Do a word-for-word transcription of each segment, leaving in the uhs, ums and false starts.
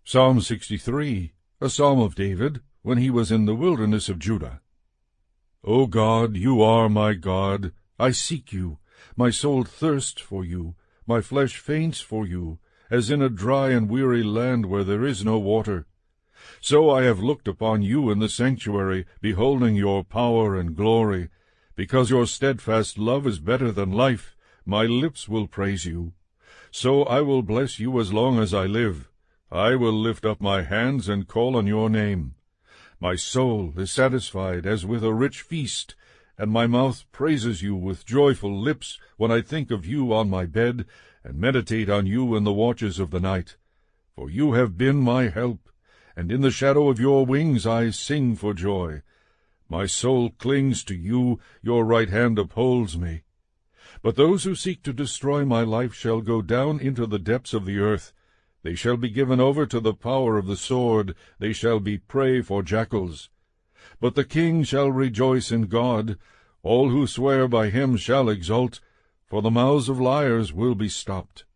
Psalm sixty-three, a psalm of David, when he was in the wilderness of Judah. O God, you are my God. I seek you. My soul thirsts for you. My flesh faints for you, as in a dry and weary land where there is no water. So I have looked upon you in the sanctuary, beholding your power and glory. Because your steadfast love is better than life, my lips will praise you. So I will bless you as long as I live. I will lift up my hands and call on your name. My soul is satisfied as with a rich feast, and my mouth praises you with joyful lips when I think of you on my bed, and meditate on you in the watches of the night. For you have been my help, and in the shadow of your wings I sing for joy. My soul clings to you, your right hand upholds me. But those who seek to destroy my life shall go down into the depths of the earth. They shall be given over to the power of the sword, they shall be prey for jackals. But the king shall rejoice in God, all who swear by him shall exult, for the mouths of liars will be stopped.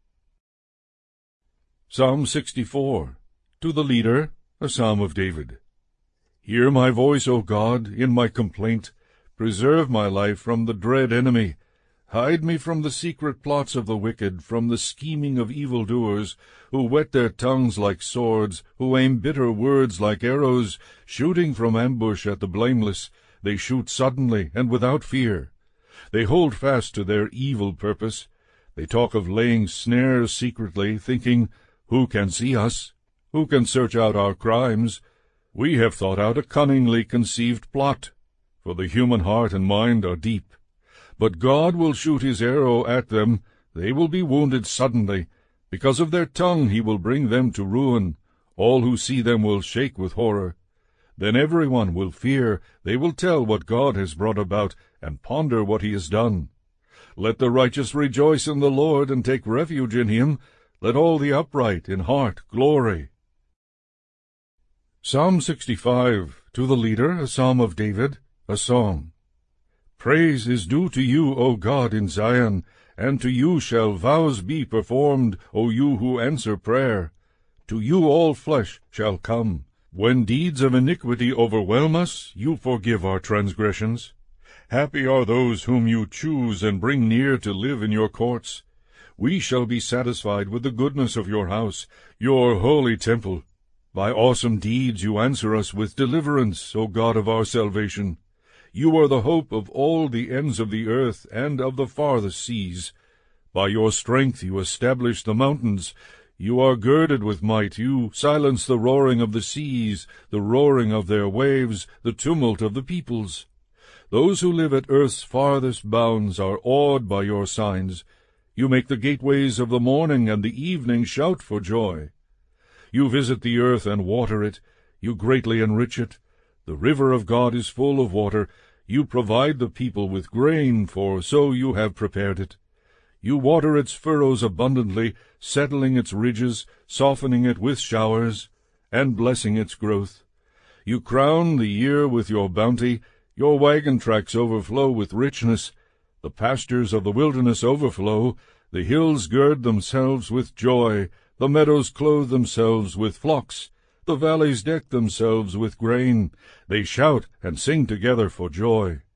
Psalm sixty-four, to the leader, a psalm of David. Hear my voice, O God, in my complaint. Preserve my life from the dread enemy. Hide me from the secret plots of the wicked, from the scheming of evildoers, who whet their tongues like swords, who aim bitter words like arrows, shooting from ambush at the blameless. They shoot suddenly and without fear. They hold fast to their evil purpose. They talk of laying snares secretly, thinking, Who can see us? Who can search out our crimes? We have thought out a cunningly conceived plot, for the human heart and mind are deep. But God will shoot his arrow at them. They will be wounded suddenly. Because of their tongue he will bring them to ruin. All who see them will shake with horror. Then everyone will fear. They will tell what God has brought about, and ponder what he has done. Let the righteous rejoice in the Lord, and take refuge in him. Let all the upright in heart glory. Psalm sixty-five, to the leader, a psalm of David, a song. Praise is due to you, O God, in Zion, and to you shall vows be performed, O you who answer prayer. To you all flesh shall come. When deeds of iniquity overwhelm us, you forgive our transgressions. Happy are those whom you choose and bring near to live in your courts. We shall be satisfied with the goodness of your house, your holy temple. By awesome deeds you answer us with deliverance, O God of our salvation. You are the hope of all the ends of the earth and of the farthest seas. By your strength you establish the mountains. You are girded with might. You silence the roaring of the seas, the roaring of their waves, the tumult of the peoples. Those who live at earth's farthest bounds are awed by your signs. You make the gateways of the morning and the evening shout for joy. You visit the earth and water it. You greatly enrich it. The river of God is full of water. You provide the people with grain, for so you have prepared it. You water its furrows abundantly, settling its ridges, softening it with showers, and blessing its growth. You crown the year with your bounty. Your wagon tracks overflow with richness. The pastures of the wilderness overflow. The hills gird themselves with joy. The meadows clothe themselves with flocks. The valleys deck themselves with grain. They shout and sing together for joy.